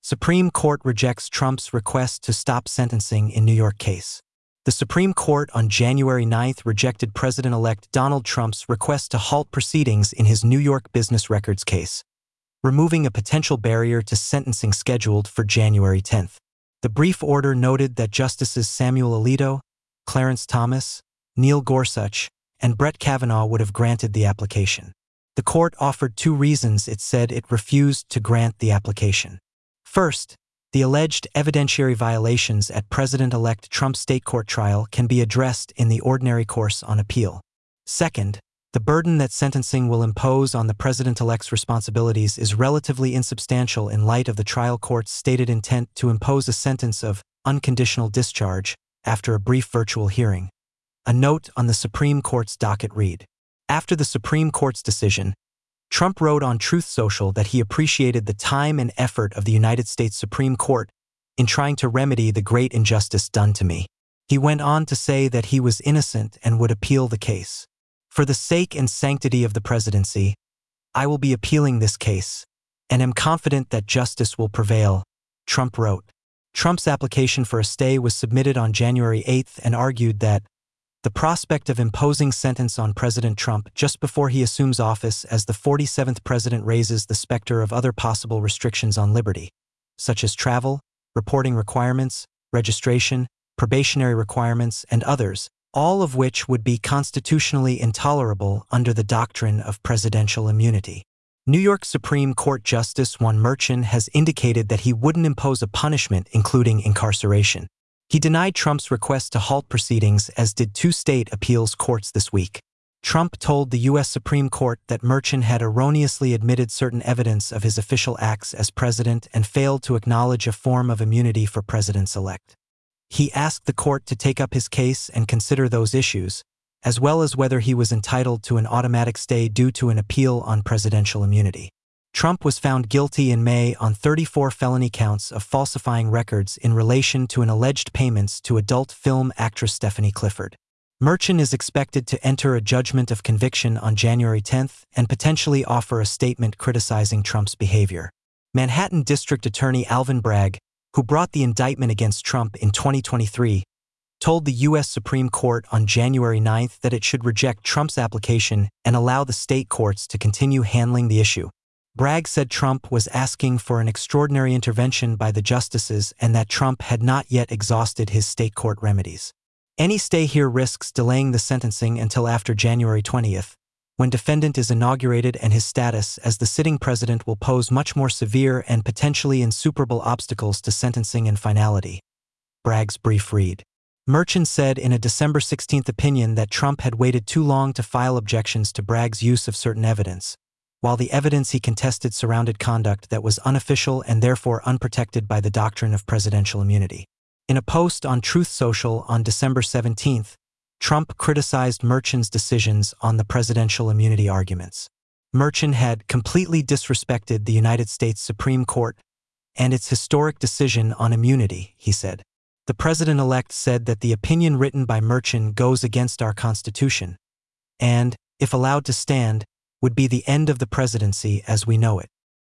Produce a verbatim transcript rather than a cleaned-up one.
Supreme Court rejects Trump's request to stop sentencing in New York case. The Supreme Court on January ninth rejected President-elect Donald Trump's request to halt proceedings in his New York business records case, removing a potential barrier to sentencing scheduled for January tenth. The brief order noted that Justices Samuel Alito, Clarence Thomas, Neil Gorsuch, and Brett Kavanaugh would have granted the application. The court offered two reasons it said it refused to grant the application. First, the alleged evidentiary violations at President-elect Trump's state court trial can be addressed in the ordinary course on appeal. Second, the burden that sentencing will impose on the president-elect's responsibilities is relatively insubstantial in light of the trial court's stated intent to impose a sentence of unconditional discharge after a brief virtual hearing. A note on the Supreme Court's docket read: after the Supreme Court's decision, Trump wrote on Truth Social that he appreciated the time and effort of the United States Supreme Court in trying to remedy the great injustice done to me. He went on to say that he was innocent and would appeal the case. For the sake and sanctity of the presidency, I will be appealing this case, and am confident that justice will prevail, Trump wrote. Trump's application for a stay was submitted on January eighth and argued that the prospect of imposing sentence on President Trump just before he assumes office as the forty-seventh president raises the specter of other possible restrictions on liberty, such as travel, reporting requirements, registration, probationary requirements, and others, all of which would be constitutionally intolerable under the doctrine of presidential immunity. New York Supreme Court Justice Juan Merchan has indicated that he wouldn't impose a punishment including incarceration. He denied Trump's request to halt proceedings, as did two state appeals courts this week. Trump told the U S Supreme Court that Merchan had erroneously admitted certain evidence of his official acts as president and failed to acknowledge a form of immunity for presidents-elect. He asked the court to take up his case and consider those issues, as well as whether he was entitled to an automatic stay due to an appeal on presidential immunity. Trump was found guilty in May on thirty-four felony counts of falsifying records in relation to an alleged payments to adult film actress Stephanie Clifford. Merchan is expected to enter a judgment of conviction on January tenth and potentially offer a statement criticizing Trump's behavior. Manhattan District Attorney Alvin Bragg, who brought the indictment against Trump in twenty twenty-three, told the U S Supreme Court on January ninth that it should reject Trump's application and allow the state courts to continue handling the issue. Bragg said Trump was asking for an extraordinary intervention by the justices and that Trump had not yet exhausted his state court remedies. Any stay here risks delaying the sentencing until after January twentieth, when defendant is inaugurated, and his status as the sitting president will pose much more severe and potentially insuperable obstacles to sentencing and finality. Bragg's brief read. Merchan said in a December sixteenth opinion that Trump had waited too long to file objections to Bragg's use of certain evidence, while the evidence he contested surrounded conduct that was unofficial and therefore unprotected by the doctrine of presidential immunity. In a post on Truth Social on December seventeenth, Trump criticized Merchan's decisions on the presidential immunity arguments. Merchan had completely disrespected the United States Supreme Court and its historic decision on immunity, he said. The president-elect said that the opinion written by Merchan goes against our Constitution and, if allowed to stand, would be the end of the presidency as we know it.